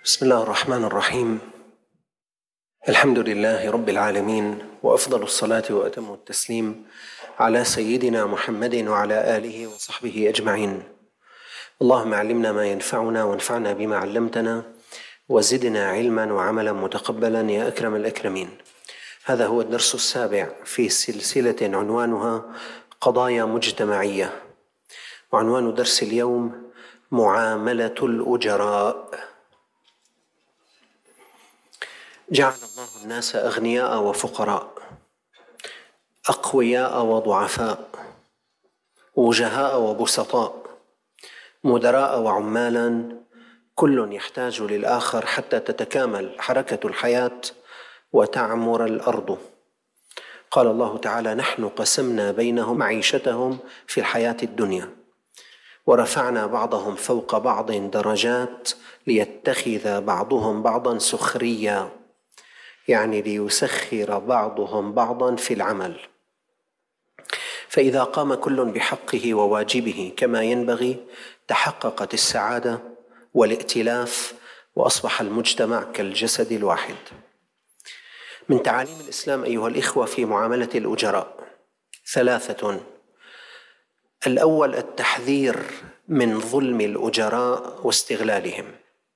بسم الله الرحمن الرحيم. الحمد لله رب العالمين، وأفضل الصلاة وأتم التسليم على سيدنا محمد وعلى آله وصحبه أجمعين. اللهم علمنا ما ينفعنا وانفعنا بما علمتنا وزدنا علما وعملا متقبلا يا أكرم الأكرمين. هذا هو الدرس السابع في سلسلة عنوانها قضايا مجتمعية، وعنوان درس اليوم معاملة الأجراء. جعل الله الناس أغنياء وفقراء، أقوياء وضعفاء، وجهاء وبسطاء، مدراء وعمالا، كل يحتاج للآخر حتى تتكامل حركة الحياة وتعمر الأرض. قال الله تعالى: نحن قسمنا بينهم معيشتهم في الحياة الدنيا ورفعنا بعضهم فوق بعض درجات ليتخذ بعضهم بعضا سخريا، يعني ليسخر بعضهم بعضا في العمل. فإذا قام كل بحقه وواجبه كما ينبغي تحققت السعادة والائتلاف، وأصبح المجتمع كالجسد الواحد. من تعاليم الإسلام أيها الإخوة في معاملة الأجراء ثلاثة: الأول التحذير من ظلم الأجراء واستغلالهم.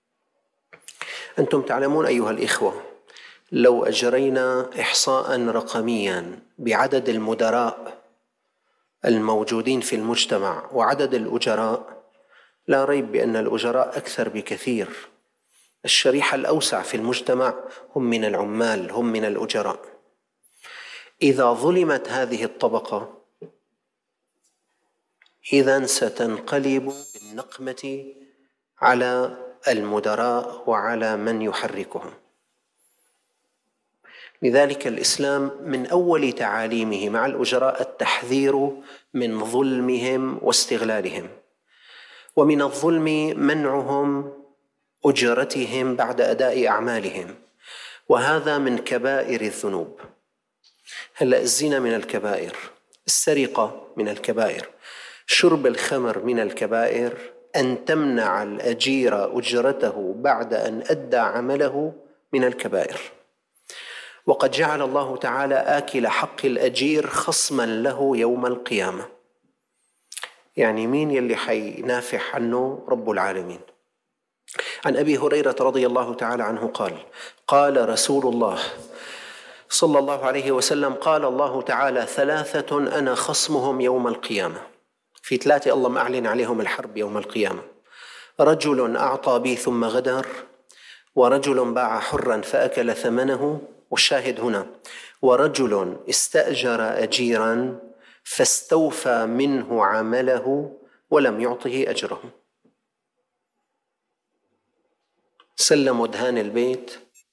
أنتم تعلمون أيها الإخوة، لو أجرينا إحصاء رقميا بعدد المدراء الموجودين في المجتمع وعدد الأجراء، لا ريب بأن الأجراء أكثر بكثير. الشريحة الأوسع في المجتمع هم من العمال، هم من الأجراء. إذا ظلمت هذه الطبقة إذن ستنقلب بالنقمة على المدراء وعلى من يحركهم. لذلك الإسلام من أول تعاليمه مع الأجراء التحذير من ظلمهم واستغلالهم، ومن الظلم منعهم أجرتهم بعد أداء أعمالهم، وهذا من كبائر الذنوب. هلأ الزنا من الكبائر، السرقة من الكبائر، شرب الخمر من الكبائر، أن تمنع الأجير أجرته بعد أن أدى عمله من الكبائر. وقد جعل الله تعالى آكل حق الأجير خصما له يوم القيامة. يعني مين يلي حينافح عنه؟ رب العالمين. عن أبي هريرة رضي الله تعالى عنه قال: قال رسول الله صلى الله عليه وسلم: قال الله تعالى: ثلاثة أنا خصمهم يوم القيامة. في ثلاثة الله أعلن عليهم الحرب يوم القيامة: رجل أعطى بي ثم غدر، ورجل باع حرا فأكل ثمنه، والشاهد هنا: ورجل استأجر أجيرا فاستوفى منه عمله ولم يعطه أجره. سلموا دهان البيت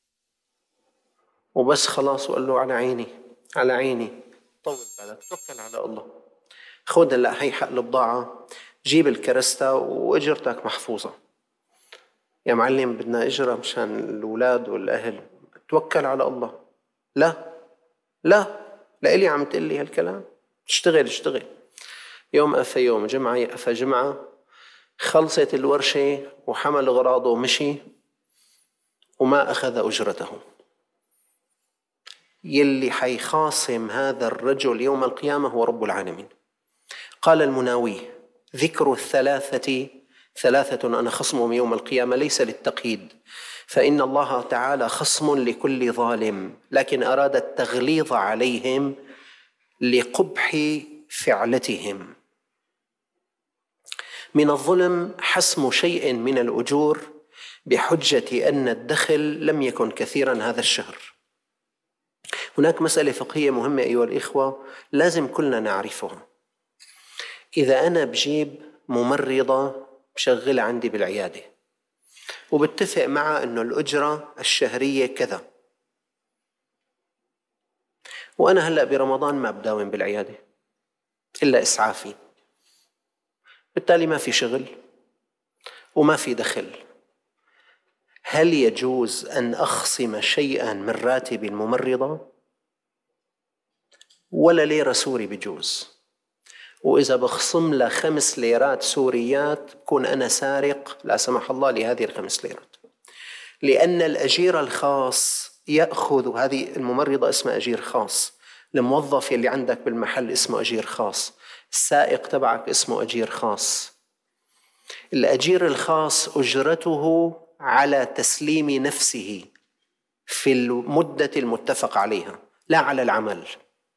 وبس خلاص، وقال له: على عيني على عيني، طول بالك، توكل على الله، خذ هلا هي حق البضاعة، جيب الكرستة وأجرتك محفوظة. يا معلم بدنا أجرة مشان الأولاد والأهل، توكل على الله. لا لإلي عم تقلي هالكلام؟ اشتغل. يوم أفى يوم، جمعة أفى جمعة، خلصت الورشة وحمل غراضه ومشي وما أخذ أجرته. يلي حيخاصم هذا الرجل يوم القيامة هو رب العالمين. قال المناوي: ذكر الثلاثة أنا خصمهم يوم القيامة ليس للتقييد، فإن الله تعالى خصم لكل ظالم، لكن أراد التغليظ عليهم لقبح فعلتهم. من الظلم حسم شيء من الأجور بحجة أن الدخل لم يكن كثيرا هذا الشهر. هناك مسألة فقهية مهمة أيها الإخوة لازم كلنا نعرفها. إذا أنا بجيب ممرضة بشغلها عندي بالعيادة وبتفق معها أنه الأجرة الشهرية كذا، وأنا هلأ برمضان ما بداوم بالعيادة إلا إسعافي، بالتالي ما في شغل وما في دخل، هل يجوز أن أخصم شيئا من راتب الممرضة؟ ولا ليرة سوري بجوز. وإذا بخصم له 5 ليرات سوريات بكون أنا سارق لا سمح الله لهذه ال5 ليرات. لأن الأجير الخاص يأخذ، هذه الممرضة اسمها أجير خاص، الموظف اللي عندك بالمحل اسمه أجير خاص، السائق تبعك اسمه أجير خاص. الأجير الخاص أجرته على تسليم نفسه في المدة المتفق عليها، لا على العمل.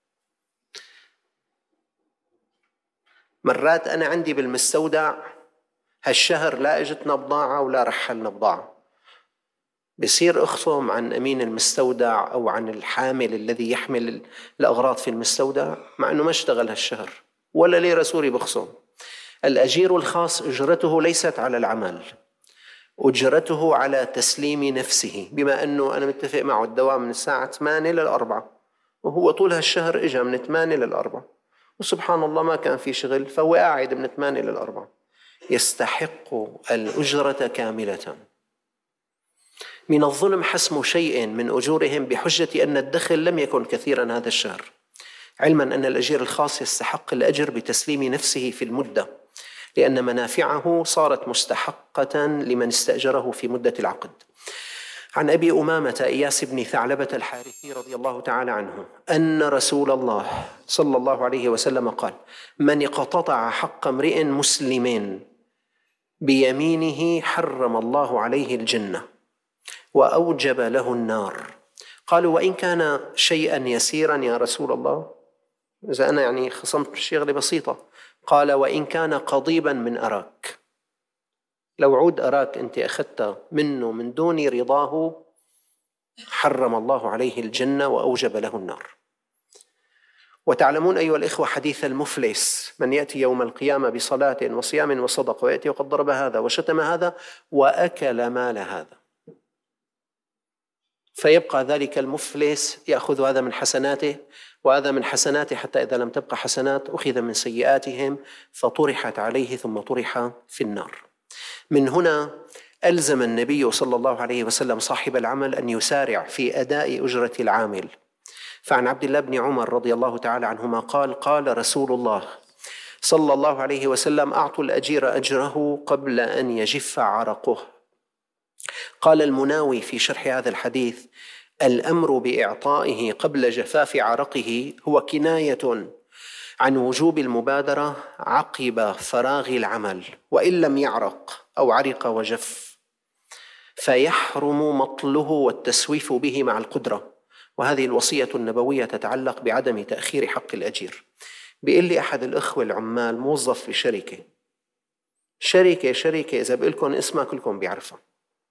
مرات أنا عندي بالمستودع هالشهر لا اجتنا بضاعة ولا رحلنا بضاعة، بصير أخصم عن أمين المستودع أو عن الحامل الذي يحمل الأغراض في المستودع مع أنه ما اشتغل هالشهر ولا ليرة سوري بخصم. الأجير الخاص أجرته ليست على العمل، أجرته على تسليم نفسه، بما أنه أنا متفق معه الدوام من الساعة 8 لل4 وهو طول هالشهر إجا من 8 لل4 وسبحان الله ما كان في شغل، فهو قاعد من 8 لل4، يستحق الأجرة كاملة. من الظلم حسم شيء من أجورهم بحجة أن الدخل لم يكن كثيرا هذا الشهر، علما أن الأجير الخاص يستحق الأجر بتسليم نفسه في المدة، لأن منافعه صارت مستحقة لمن استأجره في مدة العقد. عن أبي أمامة إياس بن ثعلبة الحارثي رضي الله تعالى عنه أن رسول الله صلى الله عليه وسلم قال: من اقتطع حق امرئ مسلم بيمينه حرم الله عليه الجنة وأوجب له النار. قالوا: وإن كان شيئا يسيرا يا رسول الله، إذا أنا يعني خصمت شغلة بسيطة. قال: وإن كان قضيبا من أراك، لو عود أراك أنت أخذت منه من دون رضاه حرم الله عليه الجنة وأوجب له النار. وتعلمون أيها الإخوة حديث المفلس، من يأتي يوم القيامة بصلاة وصيام وصدق ويأتي وقد ضرب هذا وشتم هذا وأكل مال هذا، فيبقى ذلك المفلس يأخذ هذا من حسناته وهذا من حسناته، حتى إذا لم تبقى حسنات أخذ من سيئاتهم فطرحت عليه ثم طرح في النار. من هنا ألزم النبي صلى الله عليه وسلم صاحب العمل أن يسارع في أداء أجرة العامل. فعن عبد الله بن عمر رضي الله تعالى عنهما قال: قال رسول الله صلى الله عليه وسلم: أعطوا الأجير أجره قبل أن يجف عرقه. قال المناوي في شرح هذا الحديث: الأمر بإعطائه قبل جفاف عرقه هو كناية عن وجوب المبادرة عقب فراغ العمل، وإن لم يعرق أو عرق وجف فيحرم مطله والتسويف به مع القدرة. وهذه الوصية النبوية تتعلق بعدم تأخير حق الأجير. بيقول لي أحد الأخوة العمال موظف في شركة إذا بقول لكم اسمها كلكم بيعرفها،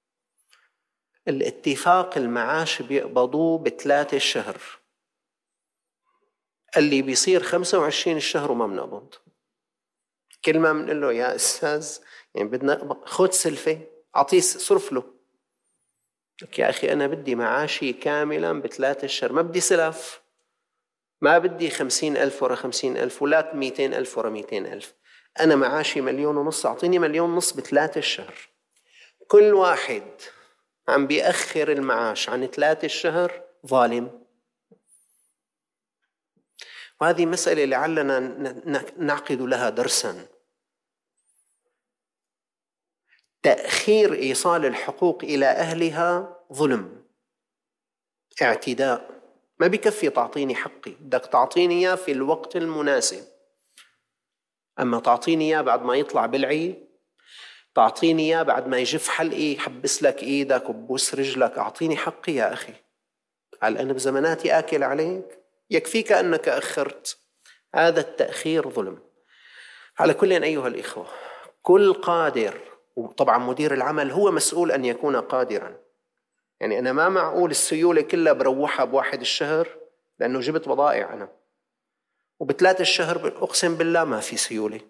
الاتفاق المعاش بيقبضوه ب3 الشهر، اللي بيصير 25 الشهر وما بنقبض. كل ما بنقول له: يا أستاذ يعني بدنا خد سلفة، أعطيه صرف له. يا أخي أنا بدي معاشي كاملا ب3 الشهر، ما بدي سلف، ما بدي 50,000 ورا 50,000 ولا 200,000 ورا 200,000. أنا معاشي 1,500,000، أعطيني 1,500,000 ب3 الشهر. كل واحد عم بيأخر المعاش عن 3 الشهر ظالم. وهذه مسألة لعلنا نعقد لها درسا. تأخير إيصال الحقوق إلى أهلها ظلم، اعتداء. ما بكفي تعطيني حقي، بدك تعطيني إياه في الوقت المناسب. أما تعطيني إياه بعد ما يطلع بلعي، تعطيني إياه بعد ما يجف حلقي، حبس لك إيدك وبوس رجلك، أعطيني حقي يا أخي. هل أنا بزمناتي آكل عليك؟ يكفيك أنك أخرت. هذا التأخير ظلم. على كل أيها الإخوة، كل قادر، وطبعا مدير العمل هو مسؤول أن يكون قادرا. يعني أنا ما معقول السيولة كلها بروحها ب1 الشهر لأنه جبت بضائع أنا، وب3 الشهر أقسم بالله ما في سيولة.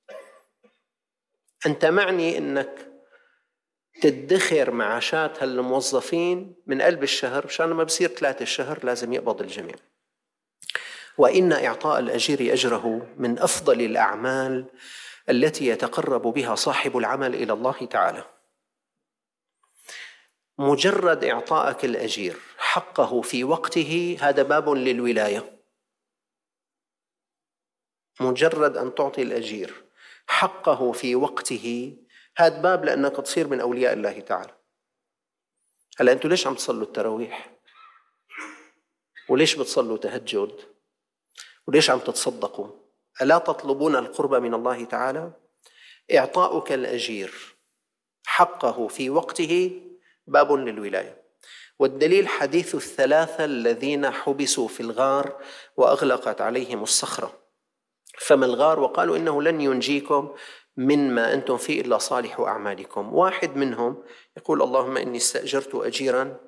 أنت معني أنك تدخر معاشات هالموظفين من قلب الشهر، عشان ما بصير 3 الشهر لازم يقبض الجميع. وإن إعطاء الأجير أجره من أفضل الأعمال التي يتقرب بها صاحب العمل إلى الله تعالى. مجرد إعطائك الأجير حقه في وقته هذا باب للولاية. مجرد أن تعطي الأجير حقه في وقته هذا باب لأنك تصير من أولياء الله تعالى. هلا أنتوا ليش عم تصلوا التراويح؟ وليش بتصلوا تهجد؟ وليش عم تتصدقوا؟ ألا تطلبون القرب من الله تعالى؟ إعطاؤك الأجير حقه في وقته باب للولاية. والدليل حديث الثلاثة الذين حبسوا في الغار وأغلقت عليهم الصخرة، فما الغار؟ وقالوا إنه لن ينجيكم مما أنتم فيه إلا صالح أعمالكم. واحد منهم يقول اللهم إني استأجرت أجيرا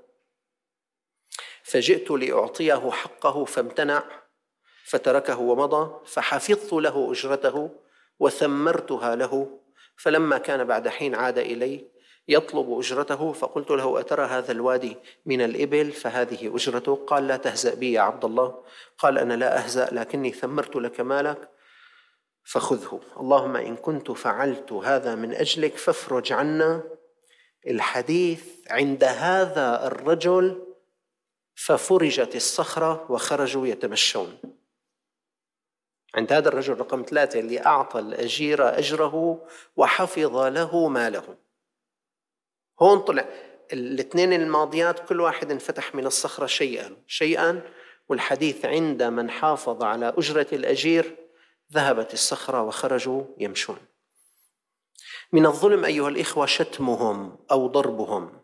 فجئت لأعطيه حقه فامتنع فتركه ومضى، فحفظت له أجرته وثمرتها له، فلما كان بعد حين عاد إلي يطلب أجرته، فقلت له أترى هذا الوادي من الإبل؟ فهذه أجرته. قال لا تهزأ بي يا عبد الله. قال أنا لا أهزأ، لكني ثمرت لك مالك فخذه. اللهم إن كنت فعلت هذا من أجلك فافرج عنا. الحديث عند هذا الرجل ففرجت الصخرة وخرجوا يتمشون. عند هذا الرجل رقم 3 اللي أعطى الأجير أجره وحفظ له ماله. هون طلع الاثنين الماضيات كل واحد انفتح من الصخرة شيئا، والحديث عند من حافظ على أجرة الأجير ذهبت الصخرة وخرجوا يمشون. من الظلم أيها الإخوة شتمهم أو ضربهم.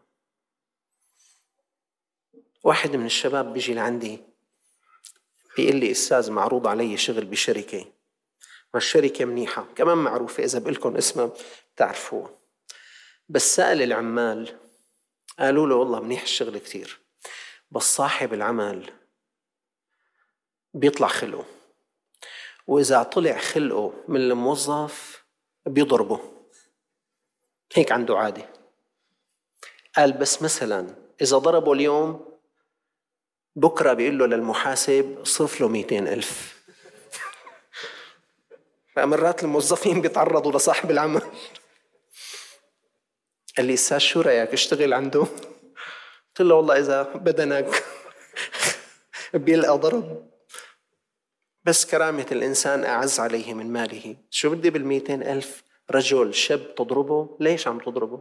واحد من الشباب بيجي لعندي بيقول لي أستاذ معروض علي شغل بشركة، والشركة منيحة كمان معروفة، إذا بقلكم اسمها بتعرفوها، بس سأل العمال قالوا له والله منيح الشغل كتير، بس صاحب العمل بيطلع خلقه، وإذا طلع خلقه من الموظف بيضربه، هيك عنده عادة. قال بس مثلا إذا ضربه اليوم بكرة بيقول له للمحاسب صرف له 200,000. فمرات الموظفين بيتعرضوا لصاحب العمل. قال لي أستاذ شو رأيك اشتغل عنده؟ قلت له والله إذا بدنك بيلقى ضرب، بس كرامة الإنسان أعز عليه من ماله. شو بدي 200,000 رجل شاب تضربه؟ ليش عم تضربه؟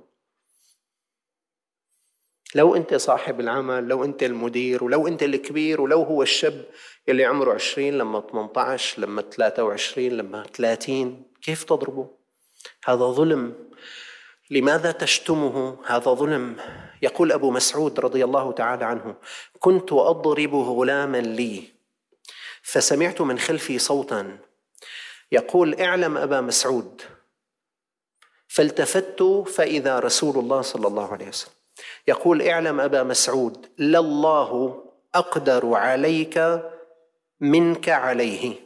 لو أنت صاحب العمل، لو أنت المدير، ولو أنت الكبير، ولو هو الشاب اللي عمره 20 لما 18 لما 23 لما 30، كيف تضربه؟ هذا ظلم. لماذا تشتمه؟ هذا ظلم. يقول أبو مسعود رضي الله تعالى عنه كنت أضرب غلاما لي فسمعت من خلفي صوتا يقول اعلم أبا مسعود، فالتفت فإذا رسول الله صلى الله عليه وسلم يقول اعلم أبا مسعود لله أقدر عليك منك عليه.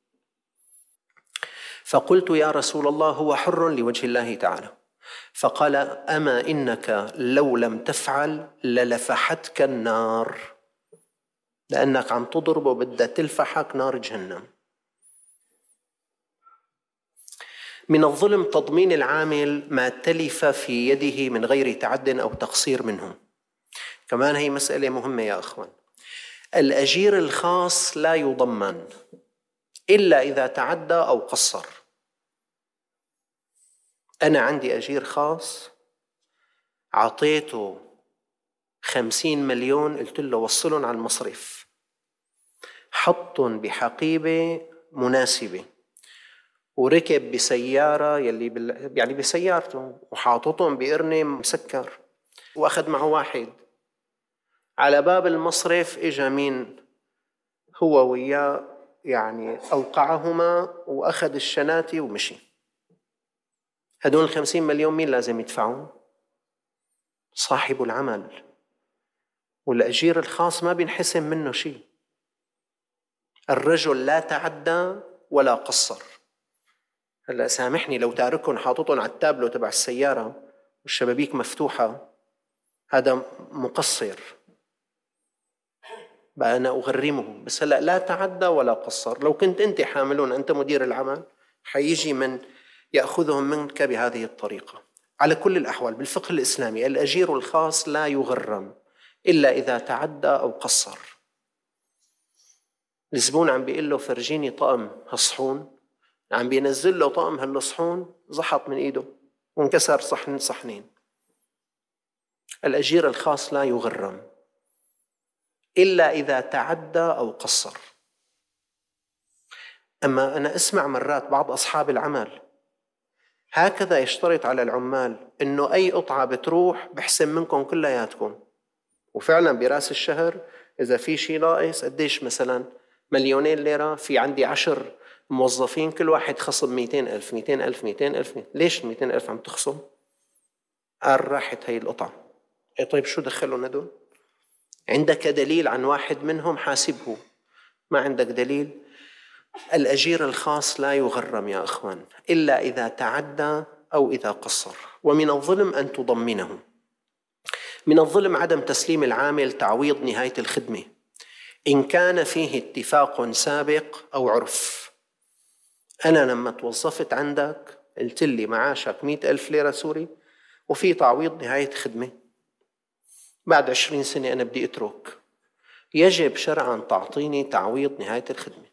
فقلت يا رسول الله هو حر لوجه الله تعالى. فقال أما إنك لو لم تفعل للفحتك النار، لأنك عم تضرب وبدها تلفحك نار جهنم. من الظلم تضمين العامل ما تلف في يده من غير تعد أو تقصير منه. كمان هي مسألة مهمة يا أخوان. الأجير الخاص لا يضمن إلا إذا تعدى أو قصر. أنا عندي أجير خاص عطيته 50 مليون، قلت له وصلهم على المصرف، حطهم بحقيبة مناسبة، وركب بسيارة يعني بسيارته، وحاططهم بقرنة مسكر، وأخذ معه واحد. على باب المصرف إجا مين؟ هو وياه يعني أوقعهما وأخذ الشناتي ومشي. هدول 50 مليون مين لازم يدفعون؟ صاحب العمل. والأجير الخاص ما بينحسم منه شيء. الرجل لا تعدى ولا قصر. هلا سامحني لو تاركهم حاططهم على التابلو تبع السيارة والشبابيك مفتوحة، هذا مقصر، بقى أنا أغرمه. بس هلا لا تعدى ولا قصر. لو كنت أنت حاملون، أنت مدير العمل، حيجي من يأخذهم منك بهذه الطريقة. على كل الأحوال بالفقه الإسلامي الأجير الخاص لا يغرم إلا إذا تعدى أو قصر. الزبون عم بيقول له فرجيني طقم هالصحون، عم بينزل له طقم هالصحون، زحط من إيده وانكسر صحنين. الأجير الخاص لا يغرم إلا إذا تعدى أو قصر. أما أنا أسمع مرات بعض أصحاب العمل هكذا يشترط على العمال إنه أي قطعة بتروح بحسن منكم كلياتكم، وفعلا براس الشهر إذا في شيء ناقص قديش مثلا 2,000,000 ليرة، في عندي 10 موظفين كل واحد خصم 200,000 200,000 200,000. ليش 200,000 عم تخصم؟ قال راحت هي القطعة. طيب شو دخلوا هدول؟ عندك دليل عن واحد منهم حاسبه، ما عندك دليل. الأجير الخاص لا يغرم يا أخوان إلا إذا تعدى أو إذا قصر. ومن الظلم أن تضمنه. من الظلم عدم تسليم العامل تعويض نهاية الخدمة إن كان فيه اتفاق سابق أو عرف. أنا لما توظفت عندك قلت لي معاشك 100,000 ليرة سوري وفي تعويض نهاية خدمة، بعد 20 سنة أنا بدي أترك، يجب شرعاً تعطيني تعويض نهاية الخدمة.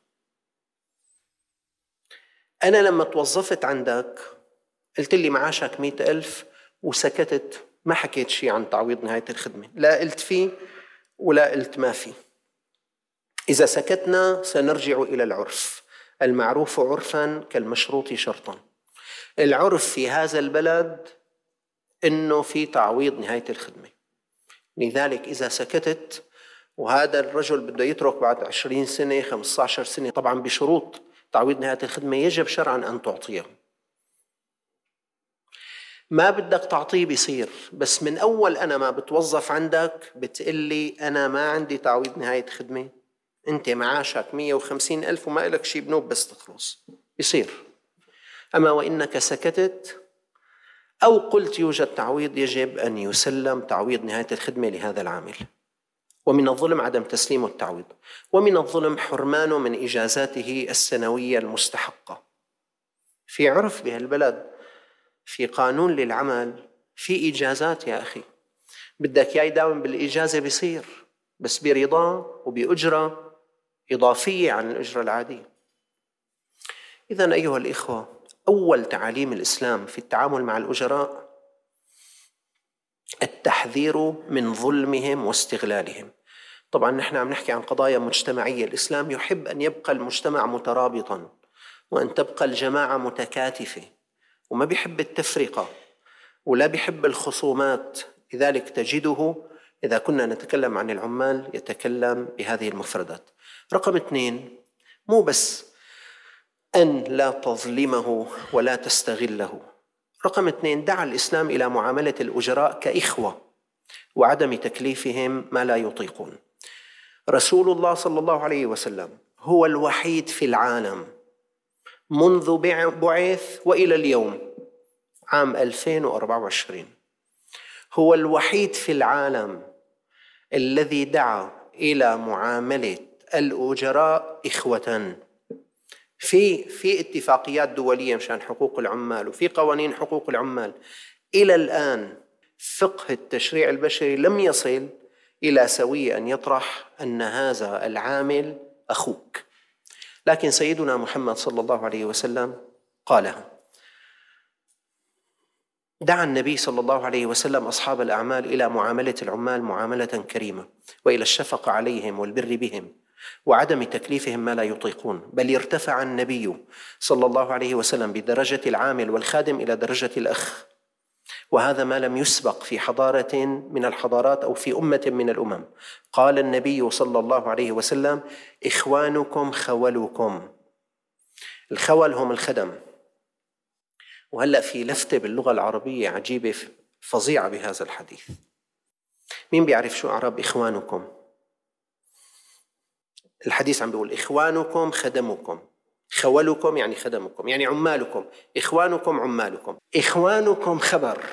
أنا لما توظفت عندك قلت لي معاشك 100,000 وسكتت، ما حكيت شيء عن تعويض نهاية الخدمة، لا قلت فيه ولا قلت ما فيه. إذا سكتنا سنرجع إلى العرف، المعروف عرفاً كالمشروط شرطاً. العرف في هذا البلد إنه في تعويض نهاية الخدمة، لذلك إذا سكتت وهذا الرجل بده يترك بعد 20 سنة 15 سنة طبعاً بشروط تعويض نهاية الخدمة، يجب شرعاً أن تعطيه. ما بدك تعطيه بيصير، بس من أول أنا ما بتوظف عندك بتقلي أنا ما عندي تعويض نهاية خدمة، أنت معاشك 150,000 وما إلك شيء بنوب بس تخلص، يصير. أما وإنك سكتت أو قلت يوجد تعويض، يجب أن يسلم تعويض نهاية الخدمة لهذا العامل. ومن الظلم عدم تسليم التعويض. ومن الظلم حرمانه من إجازاته السنوية المستحقة. في عرف بهالبلد، في قانون للعمل، في إجازات يا أخي، بدك يا يداوم بالإجازة بيصير، بس برضا وبأجرة إضافية عن الأجرة العادية. إذن أيها الإخوة، أول تعاليم الإسلام في التعامل مع الأجراء التحذير من ظلمهم واستغلالهم. طبعا نحن عم نحكي عن قضايا مجتمعية. الإسلام يحب أن يبقى المجتمع مترابطا وأن تبقى الجماعة متكاتفة، وما بيحب التفرقة ولا بيحب الخصومات. لذلك تجده إذا كنا نتكلم عن العمال يتكلم بهذه المفردات. رقم 2، مو بس أن لا تظلمه ولا تستغله. رقم 2، دعا الإسلام إلى معاملة الأجراء كإخوة وعدم تكليفهم ما لا يطيقون. رسول الله صلى الله عليه وسلم هو الوحيد في العالم منذ بعث وإلى اليوم عام 2024، هو الوحيد في العالم الذي دعا إلى معاملة الأجراء إخوة. في اتفاقيات دولية مشان حقوق العمال وفي قوانين حقوق العمال. إلى الآن فقه التشريع البشري لم يصل إلى سوية أن يطرح أن هذا العامل أخوك، لكن سيدنا محمد صلى الله عليه وسلم قالها. دعا النبي صلى الله عليه وسلم أصحاب الأعمال إلى معاملة العمال معاملة كريمة، وإلى الشفقة عليهم والبر بهم وعدم تكليفهم ما لا يطيقون. بل ارتفع النبي صلى الله عليه وسلم بدرجة العامل والخادم إلى درجة الأخ، وهذا ما لم يسبق في حضارة من الحضارات أو في أمة من الأمم. قال النبي صلى الله عليه وسلم: إخوانكم خولكم. الخول هم الخدم. وهلأ في لفتة باللغة العربية عجيبة فظيعة بهذا الحديث. مين بيعرف شو أعراب إخوانكم؟ الحديث عم بيقول إخوانكم خدمكم، خولكم يعني خدمكم يعني عمالكم، إخوانكم عمالكم. إخوانكم خبر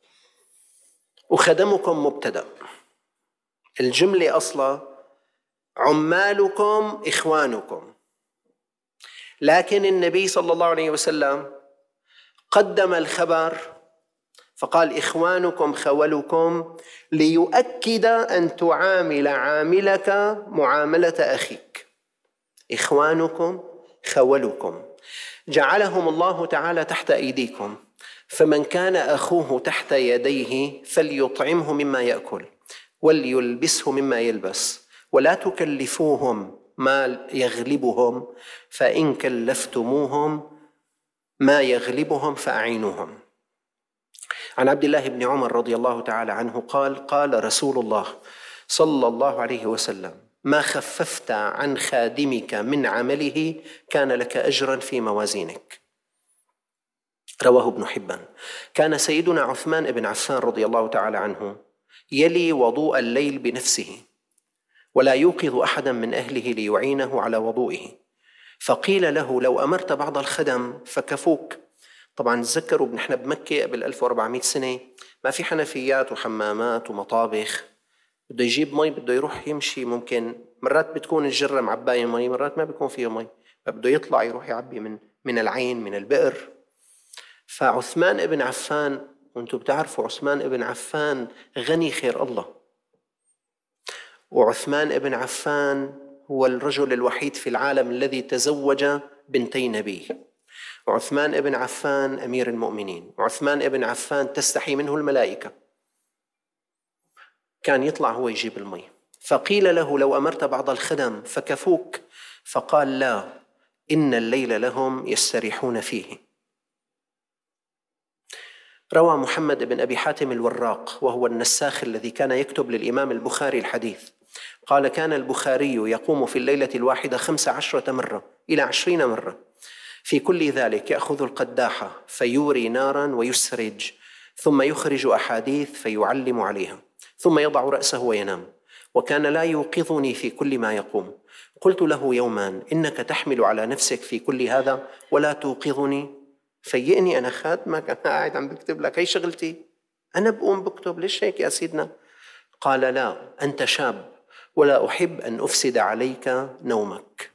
وخدمكم مبتدأ. الجملة أصلا عمالكم إخوانكم، لكن النبي صلى الله عليه وسلم قدم الخبر فقال إخوانكم خولكم ليؤكد أن تعامل عاملك معاملة أخيك. إخوانكم خولكم، جعلهم الله تعالى تحت أيديكم، فمن كان أخوه تحت يديه فليطعمه مما يأكل وليلبسه مما يلبس ولا تكلفوهم ما يغلبهم، فإن كلفتموهم ما يغلبهم فأعينوهم. عن عبد الله بن عمر رضي الله تعالى عنه قال: قال رسول الله صلى الله عليه وسلم: ما خففت عن خادمك من عمله كان لك أجرا في موازينك. رواه ابن حبان. كان سيدنا عثمان بن عفان رضي الله تعالى عنه يلي وضوء الليل بنفسه ولا يوقظ أحدا من أهله ليعينه على وضوئه، فقيل له: لو أمرت بعض الخدم فكفوك. طبعا تذكروا نحن بمكة قبل 1400 سنة ما في حنفيات وحمامات ومطابخ، بده يجيب مي بده يروح يمشي، ممكن مرات بتكون الجرة معباية مي، مرات ما بيكون فيه مي، فبده يطلع يروح يعبي من العين من البئر. فعثمان ابن عفان، وانتم بتعرفوا عثمان ابن عفان غني خير الله، وعثمان ابن عفان هو الرجل الوحيد في العالم الذي تزوج بنتي نبي، وعثمان ابن عفان أمير المؤمنين، وعثمان ابن عفان تستحي منه الملائكة. كان يطلع هو يجيب المي، فقيل له: لو أمرت بعض الخدم فكفوك، فقال: لا، إن الليل لهم يستريحون فيه. روى محمد بن أبي حاتم الوراق وهو النساخ الذي كان يكتب للإمام البخاري الحديث، قال: كان البخاري يقوم في الليلة الواحدة 15 مرة إلى 20 مرة، في كل ذلك يأخذ القداحة فيوري نارا ويسرج، ثم يخرج أحاديث فيعلم عليها، ثم يضع رأسه وينام، وكان لا يوقظني في كل ما يقوم. قلت له يوما: إنك تحمل على نفسك في كل هذا ولا توقظني؟ فيئني أنا خادمك، أنا قاعد عم بكتب لك، هي شغلتي، أنا بقوم بكتب، ليش هيك يا سيدنا؟ قال: لا، أنت شاب ولا أحب أن أفسد عليك نومك.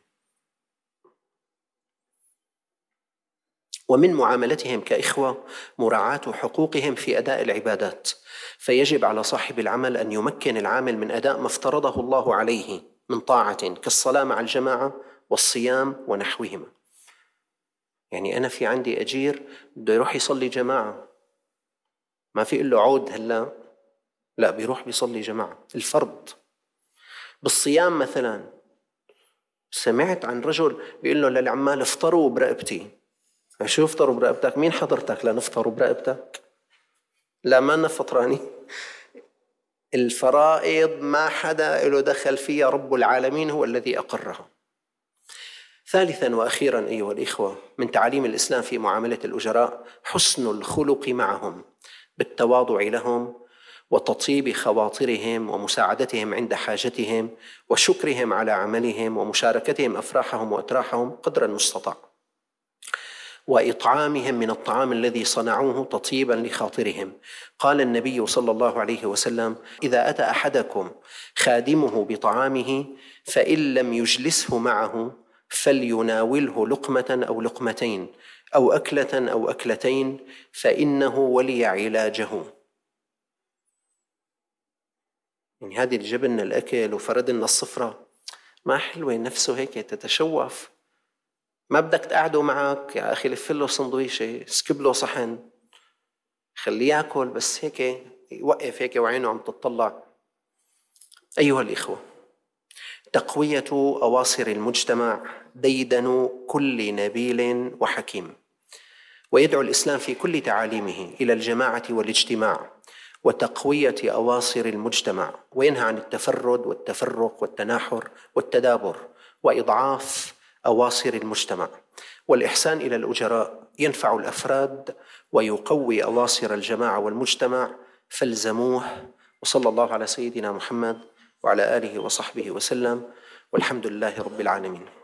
ومن معاملتهم كإخوة مراعاة حقوقهم في أداء العبادات، فيجب على صاحب العمل أن يمكن العامل من أداء ما افترضه الله عليه من طاعة كالصلاة مع الجماعة والصيام ونحوهما. يعني أنا في عندي أجير بده يروح يصلي جماعة، ما في له عود هلا، لا، بيروح بيصلي جماعة الفرض. بالصيام مثلا سمعت عن رجل بيقول له للعمال: افطروا برقبتي. شو افطروا برقبتك؟ مين حضرتك لنفطروا برقبتك؟ لا، ما أنا فطراني، الفرائض ما حدا له دخل فيها، رب العالمين هو الذي أقرها. ثالثا وأخيرا أيها الإخوة، من تعاليم الإسلام في معاملة الأجراء حسن الخلق معهم بالتواضع لهم وتطيب خواطرهم ومساعدتهم عند حاجتهم وشكرهم على عملهم ومشاركتهم أفراحهم وأتراحهم قدر المستطاع، وإطعامهم من الطعام الذي صنعوه تطيبا لخاطرهم. قال النبي صلى الله عليه وسلم: إذا أتى أحدكم خادمه بطعامه فإن لم يجلسه معه فليناوله لقمة أو لقمتين أو أكلة أو أكلتين، فإنه ولي علاجه. يعني هذه الجبن الأكل وفردنا الصفرة ما حلوة، نفسه هيك تتشوف. ما بدك تقعدوا معك يا أخي، لفله سندويشة، سكب له صحن، خليه يأكل، بس هيك يوقف هيك وعينه عم تطلع. أيها الإخوة، تقوية أواصر المجتمع ديدن كل نبيل وحكيم، ويدعو الإسلام في كل تعاليمه إلى الجماعة والاجتماع وتقوية أواصر المجتمع، وينهى عن التفرد والتفرق والتناحر والتدابر وإضعاف أواصر المجتمع. والإحسان إلى الأجراء ينفع الأفراد ويقوي أواصر الجماعة والمجتمع، فالزموه. وصلى الله على سيدنا محمد وعلى آله وصحبه وسلم، والحمد لله رب العالمين.